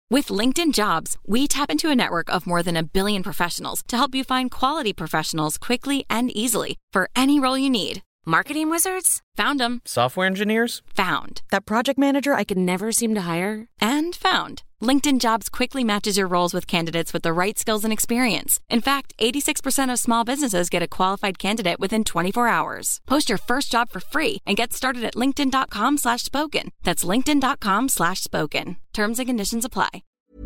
With LinkedIn Jobs, we tap into a network of more than 1 billion professionals to help you find quality professionals quickly and easily for any role you need. Marketing wizards? Found them. Software engineers? Found. That project manager I could never seem to hire? And found. LinkedIn Jobs quickly matches your roles with candidates with the right skills and experience. In fact, 86% of small businesses get a qualified candidate within 24 hours. Post your first job for free and get started at linkedin.com/spoken. That's linkedin.com/spoken. Terms and conditions apply.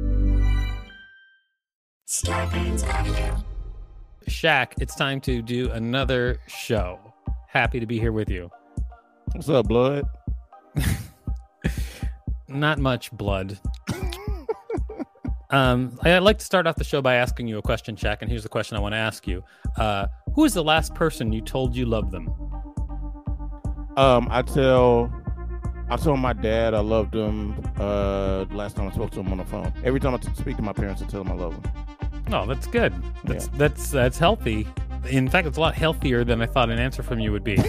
Shaq, it's time to do another show. Happy to be here with you. What's up, blood? Not much blood. I'd like to start off the show by asking you a question, Shaq, and here's the question I want to ask you. Who is the last person you told you loved them? I tell my dad I loved him last time I spoke to him on the phone. Every time I speak to my parents, I tell them I love them. Oh, that's good. That's healthy. In fact, it's a lot healthier than I thought an answer from you would be.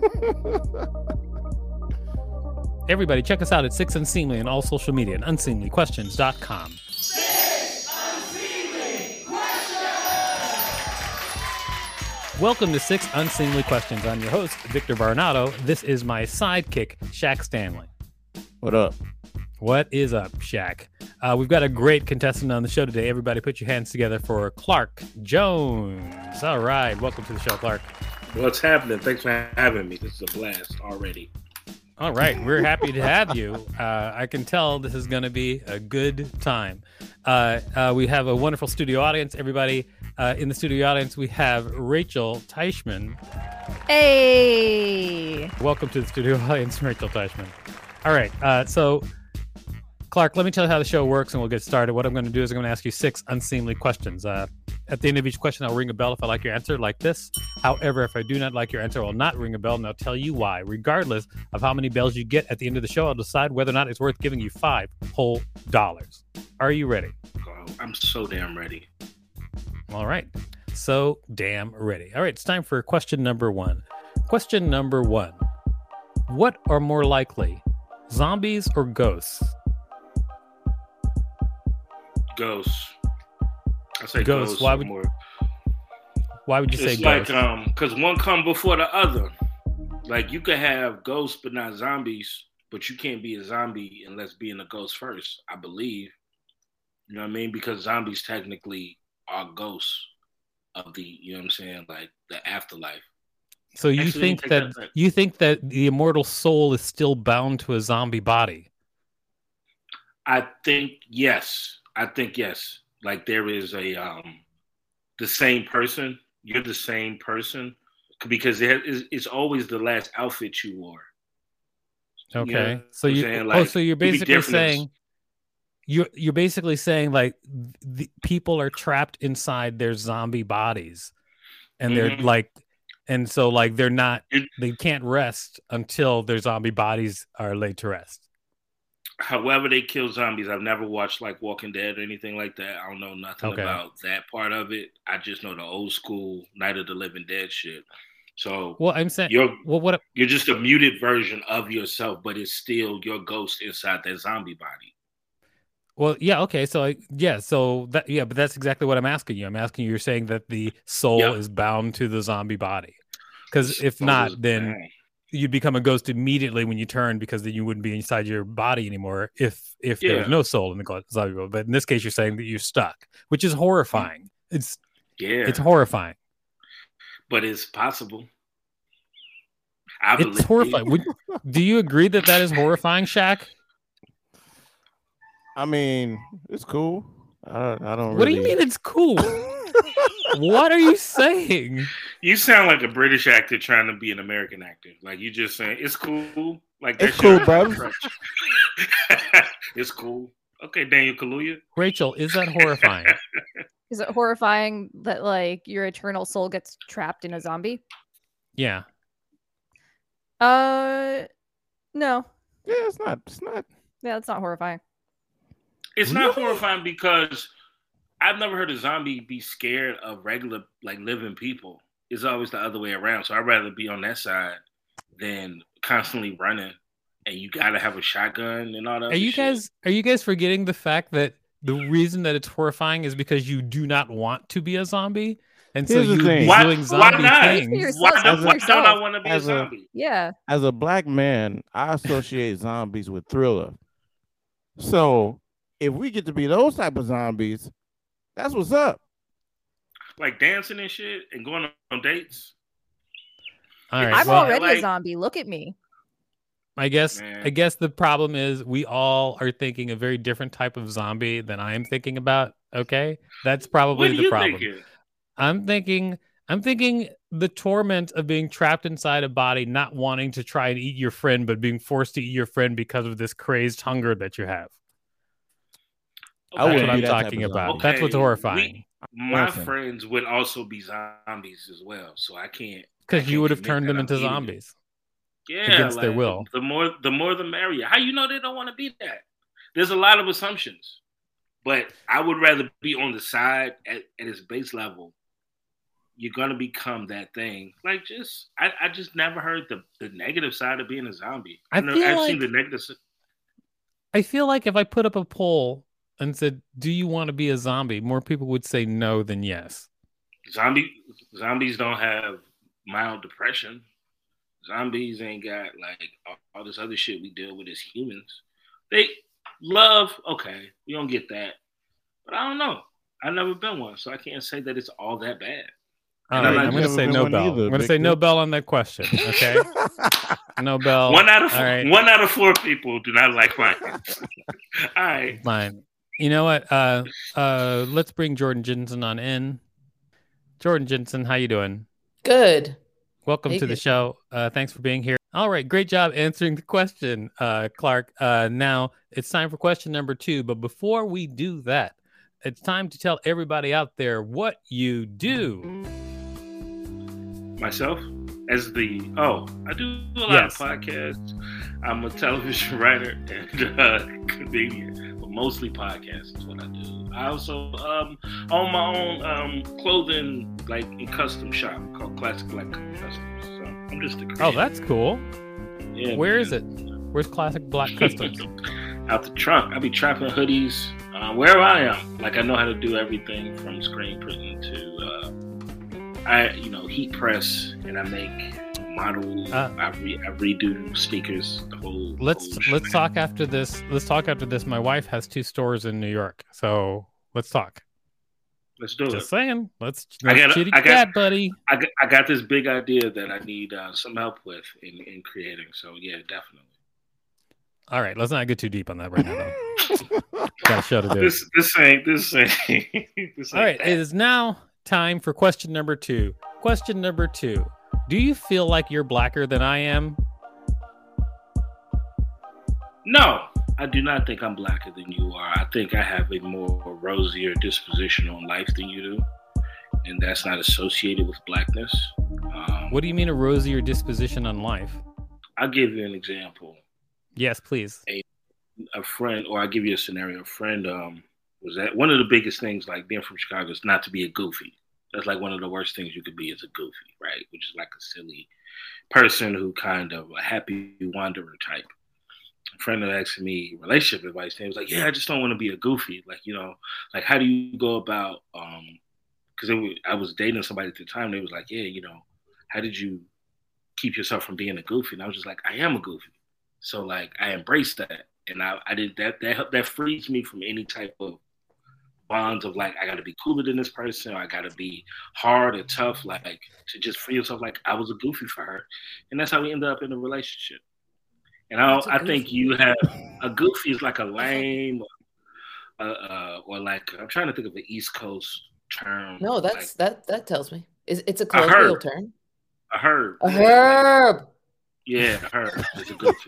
Everybody, check us out at Six Unseemly on all social media and unseemlyquestions.com. Six Unseemly Questions! Welcome to Six Unseemly Questions. I'm your host, Victor Varnado. This is my sidekick, Shaq Stanley. What up? What is up, Shaq? We've got a great contestant on the show today. Everybody put your hands together for Clark Jones. All right. Welcome to the show, Clark. What's happening? Thanks for having me. This is a blast already. All right. We're happy to have you. I can tell this is going to be a good time. We have a wonderful studio audience. Everybody in the studio audience, we have Rachel Teichman. Hey! Welcome to the studio audience, Rachel Teichman. All right. So, Clark, let me tell you how the show works and we'll get started. What I'm going to do is I'm going to ask you six unseemly questions. At the end of each question, I'll ring a bell if I like your answer, like this. However, if I do not like your answer, I will not ring a bell, and I'll tell you why. Regardless of how many bells you get at the end of the show, I'll decide whether or not it's worth giving you $5 whole. Are you ready? Oh, I'm so damn ready. All right. So damn ready. All right. It's time for question number one. Question number one. What are more likely, zombies or ghosts? Ghosts. I say ghosts. Ghosts. Why would you say ghosts? Like, because one come before the other. Like, you could have ghosts but not zombies, but you can't be a zombie unless being a ghost first, I believe. You know what I mean? Because zombies technically are ghosts of the, you know what I'm saying, like the afterlife. So you think that the immortal soul is still bound to a zombie body? I think yes. Like there is a the same person. You're the same person because it's always the last outfit you wore. Okay, you know so you're basically saying you're basically saying like the people are trapped inside their zombie bodies, and they're like, and so like they can't rest until their zombie bodies are laid to rest. However they kill zombies, I've never watched like Walking Dead or anything like that. I don't know nothing about that part of it. I just know the old school Night of the Living Dead shit. So, well, I'm saying, you're just a muted version of yourself, but it's still your ghost inside that zombie body. Well, yeah, okay, but that's exactly what I'm asking you. I'm asking you. You're saying that the soul is bound to the zombie body, because if not, then you'd become a ghost immediately when you turn, because then you wouldn't be inside your body anymore if there was no soul in the zombie body. But in this case, you're saying that you're stuck, which is horrifying. It's horrifying. But it's possible. It's horrifying. Do you agree that is horrifying, Shaq? I mean, it's cool. I don't. What do you mean it's cool? What are you saying? You sound like a British actor trying to be an American actor. Like you just saying it's cool. Like it's cool, bro. It's cool. Okay, Daniel Kaluuya. Rachel, is that horrifying? Is it horrifying that like your eternal soul gets trapped in a zombie? Yeah. No. Yeah, it's not. Yeah, it's not horrifying. It's not horrifying because I've never heard a zombie be scared of regular, like, living people. It's always the other way around. So I'd rather be on that side than constantly running. And you gotta have a shotgun and all that. Are you guys forgetting the fact that the reason that it's horrifying is because you do not want to be a zombie, and so Here's the you thing. Why- doing why zombie not? things. Why Why don't I want to be a as a- zombie? Yeah. As a black man, I associate zombies with Thriller. So if we get to be those type of zombies, that's what's up. Like dancing and shit and going on dates. All right. I'm well, already like- a zombie. Look at me. I guess Man. I guess the problem is we all are thinking a very different type of zombie than I am thinking about. Okay, that's probably What are the you problem. thinking? I'm thinking the torment of being trapped inside a body, not wanting to try and eat your friend, but being forced to eat your friend because of this crazed hunger that you have. I That's wouldn't what be I'm that type talking of about. zombie. That's what's Okay, horrifying. My Listen. friends would also be zombies as well, so I can't. Because you would have commit turned that them I'm into eating it. zombies. Yeah, against their like, will. The more the merrier. How you know they don't want to be that? There's a lot of assumptions, but I would rather be on the side at its base level. You're gonna become that thing. Like I just never heard the negative side of being a zombie. I know, feel I've like- seen the negative. I feel like if I put up a poll and said, "Do you want to be a zombie?" more people would say no than yes. Zombies don't have mild depression. Zombies ain't got like all this other shit we deal with as humans. They love, okay, we don't get that. But I don't know. I've never been one, so I can't say that it's all that bad. All And right, I've I'm going to never say been no one bell. either, I'm going to say no Victor. bell on that question. Okay, no bell. One out of All right. 4 people do not like mine. All right. Fine. You know what? Let's bring Jordan Jensen on in. Jordan Jensen, how you doing? Good. Welcome Hey, to the good. show. Thanks for being here. All right, great job answering the question, Clark. Now it's time for question number 2. But before we do that, it's time to tell everybody out there what you do. Myself, I do a lot Yes. of podcasts. I'm a television writer and comedian, but mostly podcasts is what I do. I also own my own clothing, like in custom shop called Classic Black Customs. So I'm just a creator. Oh, that's cool. Yeah, Where man. is it? Where's Classic Black Customs? Out the trunk. I be trapping hoodies wherever I am. Like I know how to do everything from screen printing to heat press, and I make models. I redo speakers. The whole. Let's talk after this. Let's talk after this. My wife has 2 stores in New York, so let's talk. Let's do Just it. saying. Let's I got- chitty I got- chat, buddy. I got this big idea that I need some help with in creating. So yeah, definitely. All right, let's not get too deep on that right now, though. Got a show to do. This ain't. this ain't All right, that. it is now time for question number 2. Question number 2. Do you feel like you're blacker than I am? No, I do not think I'm blacker than you are. I think I have a more rosier disposition on life than you do, and that's not associated with blackness. What do you mean a rosier disposition on life? I'll give you an example. Yes, please. A friend, or I'll give you a scenario. A friend was that one of the biggest things, like being from Chicago, is not to be a goofy. That's like one of the worst things you could be is a goofy, right? Which is like a silly person who kind of a happy wanderer type. A friend was asking me relationship advice, and he was like, "Yeah, I just don't want to be a goofy. Like, like how do you go about?" Because I was dating somebody at the time. And they was like, "Yeah, how did you keep yourself from being a goofy?" And I was just like, "I am a goofy." So like I embraced that, and I did that. That frees me from any type of bonds of like I got to be cooler than this person, or I got to be hard or tough. Like to just free yourself. Like I was a goofy for her, and that's how we ended up in a relationship. And I think you have a goofy is like a lame, or like I'm trying to think of an East Coast term. No, that's like, that tells me. It's a herb. colloquial term. a herb. A herb. Yeah, a herb is a goofy.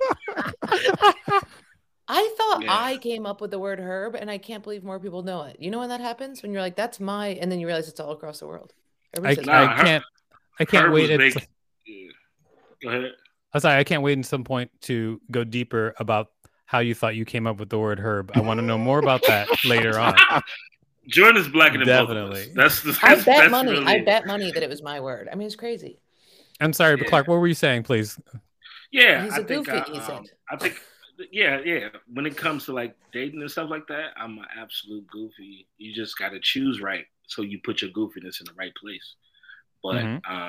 I thought Yeah. I came up with the word herb, and I can't believe more people know it. You know when that happens? When you're like, "That's my," and then you realize it's all across the world. Everybody says Nah, herb. I can't Herb wait. was big. Yeah. Go ahead. I'm sorry, I can't wait at some point to go deeper about how you thought you came up with the word herb. I want to know more about that later on. Jordan is blacker than Definitely. both of us. That's I bet that's money. really- I bet money that it was my word. I mean, it's crazy. I'm sorry, but Yeah. Clark, what were you saying, please? Yeah, He's I a think, goofy, he said. I think yeah. When it comes to like dating and stuff like that, I'm an absolute goofy. You just got to choose right, so you put your goofiness in the right place. But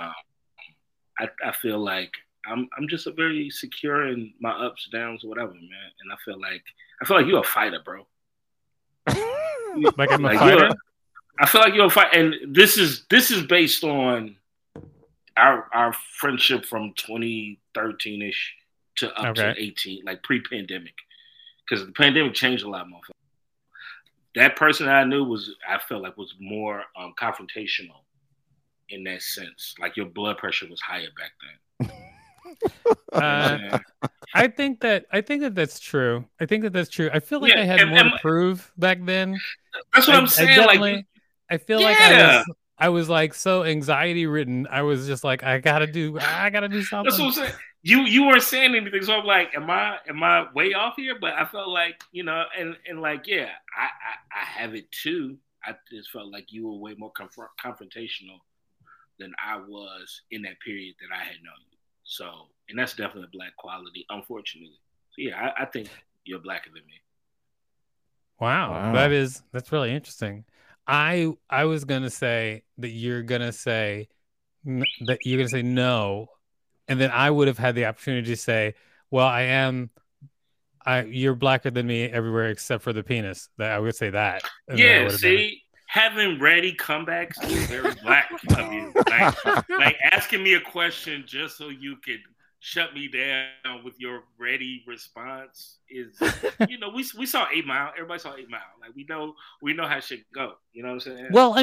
I feel like I'm just a very secure in my ups, downs, or whatever, man. And I feel like you're a fighter, bro. Like I'm a fighter. I feel like you're a fighter, and this is based on our friendship from 2013 ish to up to 18, like pre-pandemic, because the pandemic changed a lot, motherfucker. That person I knew I felt like was more confrontational in that sense. Like your blood pressure was higher back then. I think that's true. I feel like I had more to prove back then. That's what I'm saying. I feel like I was like so anxiety ridden. I was just like, I gotta do something. That's what I'm saying. You weren't saying anything, so I'm like, am I way off here? But I felt like, and like, yeah, I have it too. I just felt like you were way more confrontational than I was in that period that I had known you. So, and that's definitely a black quality, unfortunately. So yeah, I think you're blacker than me. Wow. That's really interesting. I was gonna say that you're gonna say no, and then I would have had the opportunity to say, well, you're blacker than me everywhere except for the penis. That I would say that. Yeah, see, having ready comebacks is very black of you. Like asking me a question just so you could shut me down with your ready response is, we saw 8 Mile. Everybody saw 8 Mile. Like we know how shit go. You know what I'm saying? Well,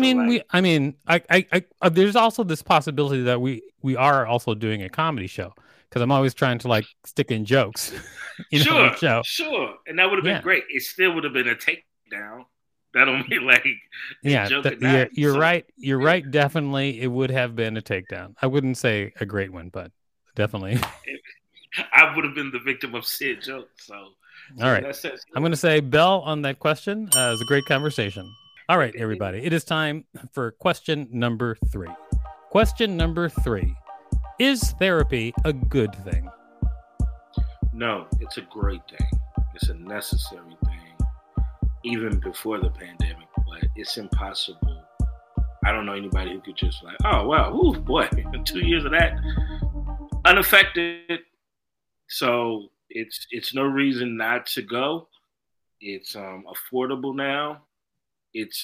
I there's also this possibility that we are also doing a comedy show, because I'm always trying to like stick in jokes. Sure, and that would have been great. It still would have been a takedown. That don't mean like you're right. You're right. Definitely, it would have been a takedown. I wouldn't say a great one, but definitely. I would have been the victim of said joke. So, all right. I'm going to say Bell on that question. It was a great conversation. All right, everybody. It is time for question number 3. Question number 3. Is therapy a good thing? No, it's a great thing. It's a necessary thing. Even before the pandemic, but it's impossible. I don't know anybody who could just like, oh wow, ooh boy, 2 years of that unaffected. So it's no reason not to go. It's affordable now. It's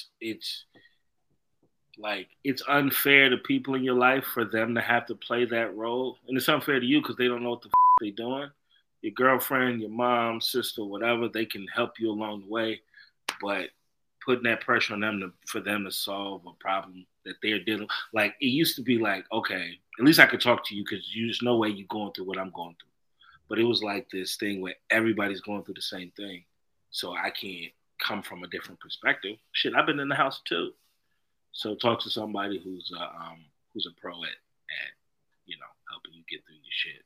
like it's unfair to people in your life for them to have to play that role, and it's unfair to you because they don't know what the they're doing. Your girlfriend, your mom, sister, whatever, they can help you along the way. But putting that pressure on them for them to solve a problem that they're dealing, like it used to be like, okay, at least I could talk to you because there's no way you're going through what I'm going through. But it was like this thing where everybody's going through the same thing, so I can't come from a different perspective. Shit, I've been in the house too, so talk to somebody who's a pro at helping you get through your shit.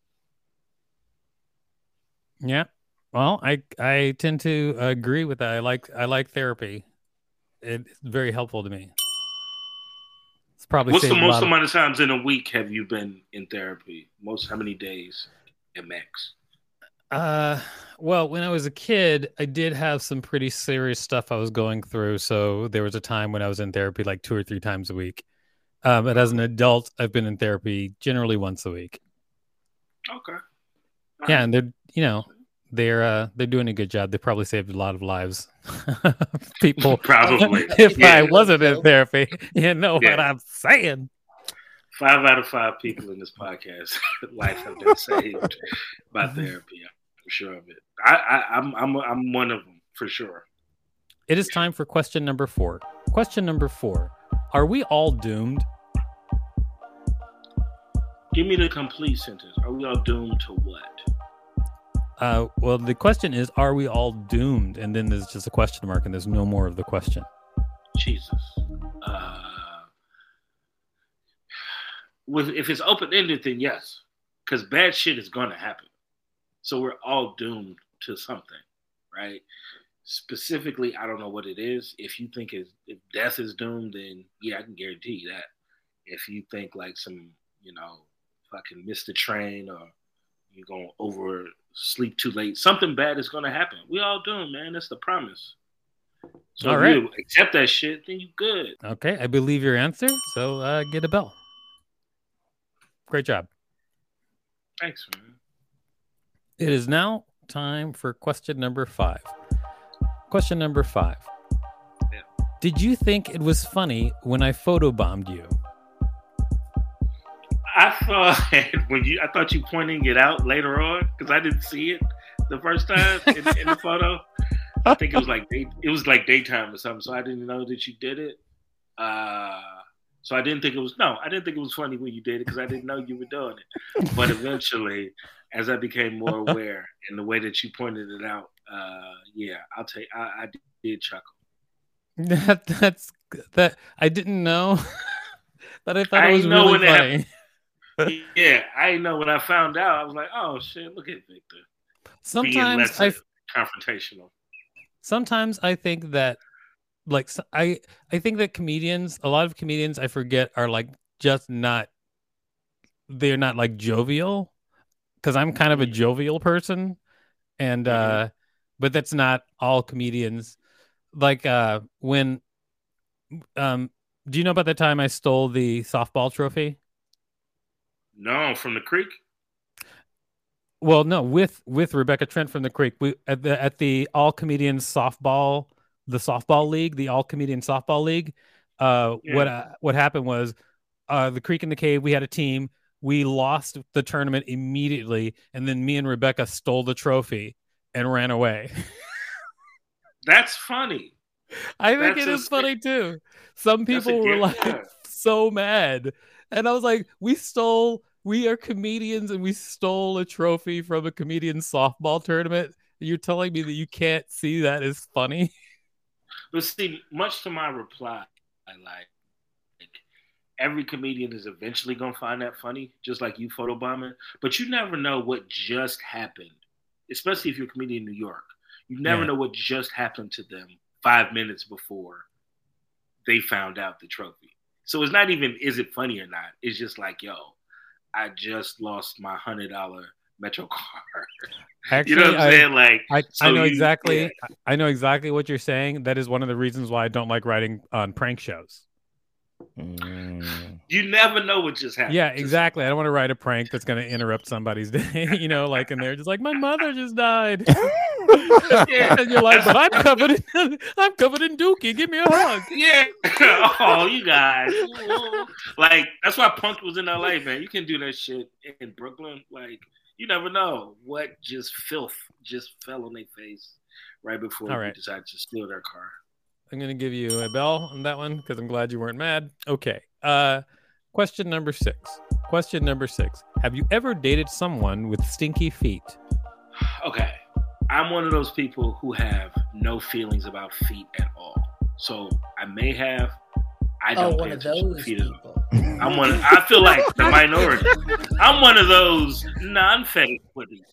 Yeah. Well, I tend to agree with that. I like therapy. It's very helpful to me. It's probably what's the most amount of times in a week have you been in therapy? How many days at max? Well, when I was a kid, I did have some pretty serious stuff I was going through. So there was a time when I was in therapy like 2 or 3 times a week. But as an adult, I've been in therapy generally once a week. Okay. Yeah, and they're doing a good job. They probably saved a lot of lives. People probably. If I wasn't in therapy, you know what I'm saying. 5 out of 5 people in this podcast life have been saved by therapy. I'm sure of it. I'm one of them for sure. It is time for question number 4. Question number 4. Are we all doomed? Give me the complete sentence. Are we all doomed to what? Well, the question is, are we all doomed? And then there's just a question mark, and there's no more of the question. Jesus. If it's open-ended, then yes. Because bad shit is going to happen. So we're all doomed to something, right? Specifically, I don't know what it is. If you think if death is doomed, then yeah, I can guarantee you that. If you think like some, fucking miss the train or you're going to sleep too late. Something bad is gonna happen. We all do, man. That's the promise. So All if right. you accept that shit, then you good. Okay, I believe your answer. So get a bell. Great job. Thanks, man. It is now time for question number 5. Question number 5. Yeah. Did you think it was funny when I photobombed you? I thought you pointing it out later on because I didn't see it the first time in the photo. I think it was like daytime or something, so I didn't know that you did it. So I didn't think it was funny when you did it because I didn't know you were doing it. But eventually, as I became more aware in the way that you pointed it out, I did chuckle. That I didn't know. But I thought it was really funny. Yeah, I know when I found out, I was like, "Oh shit, look at Victor." Sometimes being less confrontational. Sometimes I think that, like, I think that a lot of comedians, I forget, are like just not. They're not like jovial, because I'm kind of a jovial person, and but that's not all comedians. Like when, do you know about the time I stole the softball trophy? No, from the creek. Well, no, with Rebecca Trent from the Creek, we at the All Comedians softball, the softball league, the All Comedian softball league. What happened was, the Creek and the Cave, we had a team. We lost the tournament immediately, and then me and Rebecca stole the trophy and ran away. That's funny. I think it is funny too. Some people were like so mad, and I was like, we are comedians and we stole a trophy from a comedian softball tournament. You're telling me that you can't see that as funny? But see, much to my reply, I like every comedian is eventually going to find that funny, just like you photobombing. But you never know what just happened, especially if you're a comedian in New York. You never know what just happened to them 5 minutes before they found out the trophy. So it's not even, is it funny or not? It's just like, yo, I just lost my $100 Metro card. Actually, you know what I'm saying? Like, I know exactly. Yeah. I know exactly what you're saying. That is one of the reasons why I don't like writing on prank shows. You never know what just happened. Yeah, exactly. I don't want to write a prank that's going to interrupt somebody's day. Like, and they're just like, my mother just died. And you're like, but I'm covered in dookie. Give me a hug. Yeah. Oh, you guys. Like, that's why Punk was in LA, man. You can do that shit in Brooklyn. Like, you never know what filth just fell on their face right before you decided to steal their car. I'm going to give you a bell on that one because I'm glad you weren't mad. Okay. Question number 6. Have you ever dated someone with stinky feet? Okay. I'm one of those people who have no feelings about feet at all. So I may have. I don't pay attention to feet at all. I feel like the minority. I'm one of those non-fetish buddies.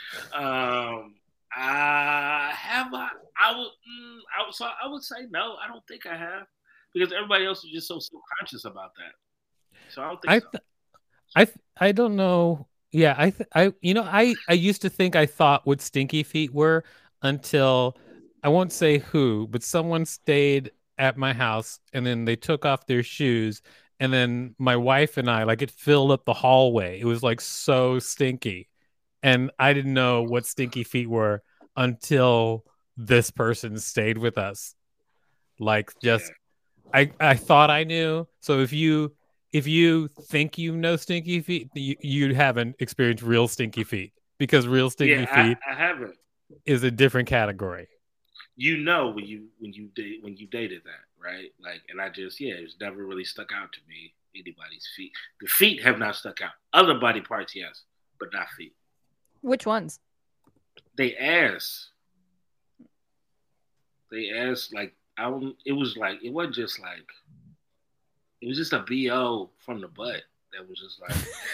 I would say no. I don't think I have, because everybody else is just so subconscious about that. So I don't think so. I don't know. Yeah, I used to think I thought what stinky feet were until, I won't say who, but someone stayed at my house and then they took off their shoes, and then my wife and I, like, it filled up the hallway. It was like so stinky. And I didn't know what stinky feet were until this person stayed with us. Like, just, I thought I knew. So if you think you know stinky feet, you haven't experienced real stinky feet, because real stinky feet I haven't. Is a different category. You know, when you dated that, right? Like, and I just, it's never really stuck out to me, anybody's feet. The feet have not stuck out. Other body parts, yes, but not feet. Which ones? They ass, like, it wasn't just like, it was just a BO from the butt that was just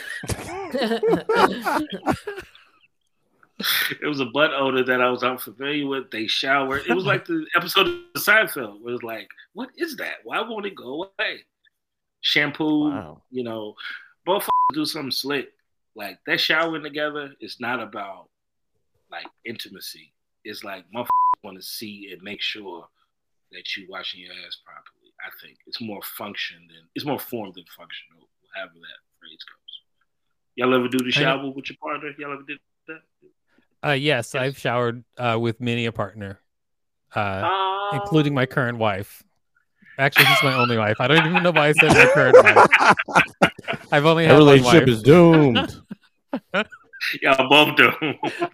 like, it was a butt odor that I was unfamiliar with. They showered. It was like the episode of Seinfeld where it was like, what is that? Why won't it go away? Shampoo, both do something slick. Like, that showering together is not about like intimacy. It's like motherfuckers want to see and make sure that you washing your ass properly. I think it's more form than functional, however that phrase goes. Y'all ever do the shower with your partner? Y'all ever did that? Yes, I've showered with many a partner, including my current wife. Actually, she's my only wife. I don't even know why I said my current wife. I've only had one wife. Relationship is doomed. Y'all both doomed.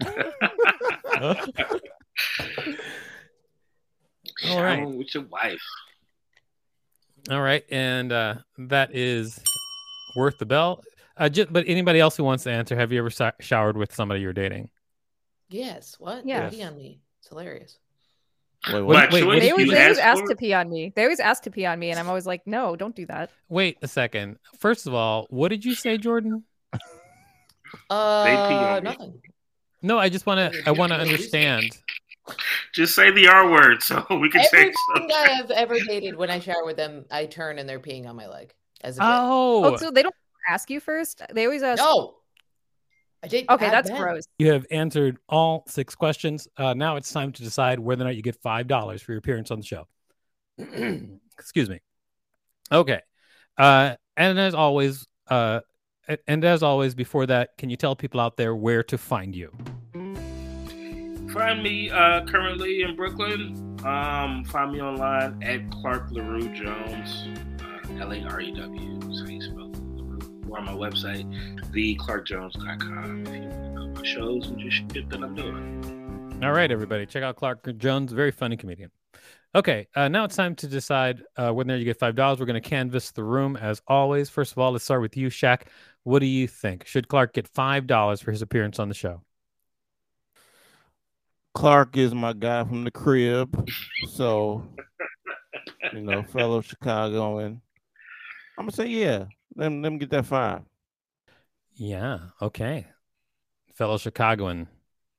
All right. With your wife. All right, and that is worth the bell. But anybody else who wants to answer, have you ever showered with somebody you're dating? Yes. What? Yes. They pee on me. It's hilarious. Wait, they always ask to pee on me. They always ask to pee on me, and I'm always like, no, don't do that. Wait a second. First of all, what did you say, Jordan? Nothing. No, I just want to understand. Just say the R word so we can say something. I have ever dated, when I shower with them, I turn and they're peeing on my leg. Oh, so they don't ask you first? They always ask. No. Okay, that's gross. You have answered all 6 questions. Now it's time to decide whether or not you get $5 for your appearance on the show. Excuse me. Okay. And as always, before that, can you tell people out there where to find you? Find me currently in Brooklyn. Find me online at Clark LaRue Jones. LAREW is how you spell LaRue. Or on my website, theclarkjones.com, if you want to know my shows and just shit that I'm doing. All right, everybody. Check out Clark Jones, very funny comedian. Okay, now it's time to decide whether you get $5. We're going to canvass the room as always. First of all, let's start with you, Shaq. What do you think? Should Clark get $5 for his appearance on the show? Clark is my guy from the crib, so fellow Chicagoan. I'm gonna say yeah. Let me get that 5. Yeah. Okay. Fellow Chicagoan.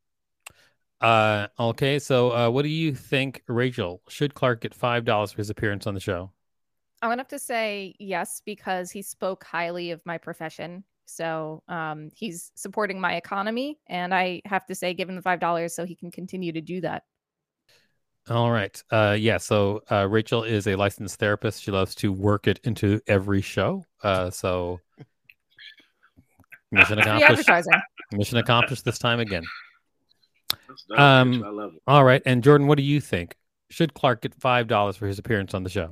Okay. So, what do you think, Rachel? Should Clark get $5 for his appearance on the show? I'm gonna have to say yes, because he spoke highly of my profession. So he's supporting my economy, and I have to say, give him the $5 so he can continue to do that. All right. Yeah. So Rachel is a licensed therapist. She loves to work it into every show. So mission accomplished. Mission accomplished this time again. I love it. All right. And Jordan, what do you think? Should Clark get $5 for his appearance on the show?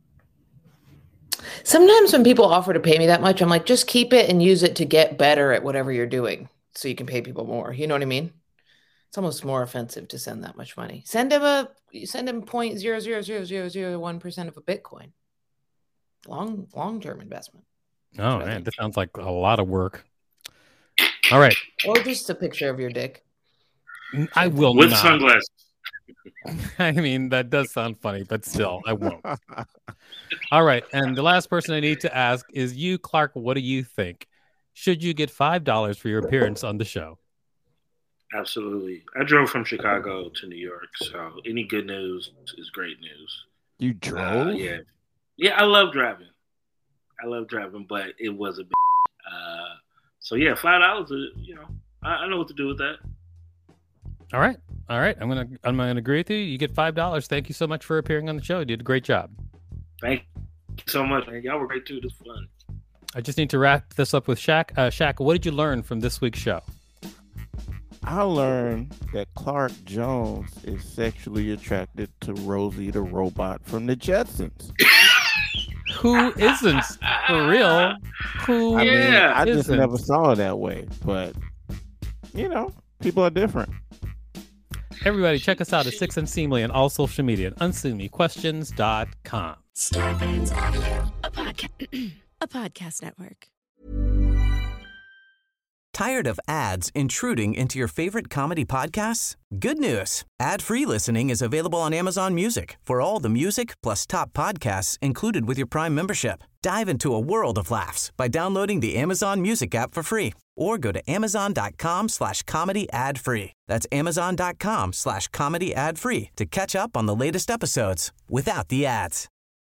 Sometimes when people offer to pay me that much, I'm like, just keep it and use it to get better at whatever you're doing so you can pay people more. You know what I mean? It's almost more offensive to send that much money. Send him 0.0000001% of a Bitcoin. Long-term investment. Oh, man, that sounds like a lot of work. All right. Or just a picture of your dick. I will with not. Sunglasses. I mean, that does sound funny, but still, I won't. All right. And the last person I need to ask is you, Clark. What do you think? Should you get $5 for your appearance on the show? Absolutely. I drove from Chicago to New York, so any good news is great news. You drove? Yeah. Yeah, I love driving. But it was a bit. So yeah, $5. I know what to do with that. All right. I'm gonna agree with you. You get $5. Thank you so much for appearing on the show. You did a great job. Thank you so much, man. Y'all were great too. This was fun. I just need to wrap this up with Shaq. Shaq, what did you learn from this week's show? I learned that Clark Jones is sexually attracted to Rosie the robot from the Jetsons. Who isn't? For real? I just never saw it that way. But, people are different. Everybody, check us out at 6 Unseemly on all social media at unseemlyquestions.com. Starbane's Audio, a podcast network. Tired of ads intruding into your favorite comedy podcasts? Good news. Ad-free listening is available on Amazon Music for all the music plus top podcasts included with your Prime membership. Dive into a world of laughs by downloading the Amazon Music app for free or go to amazon.com/comedy ad-free. That's amazon.com/comedy ad-free to catch up on the latest episodes without the ads.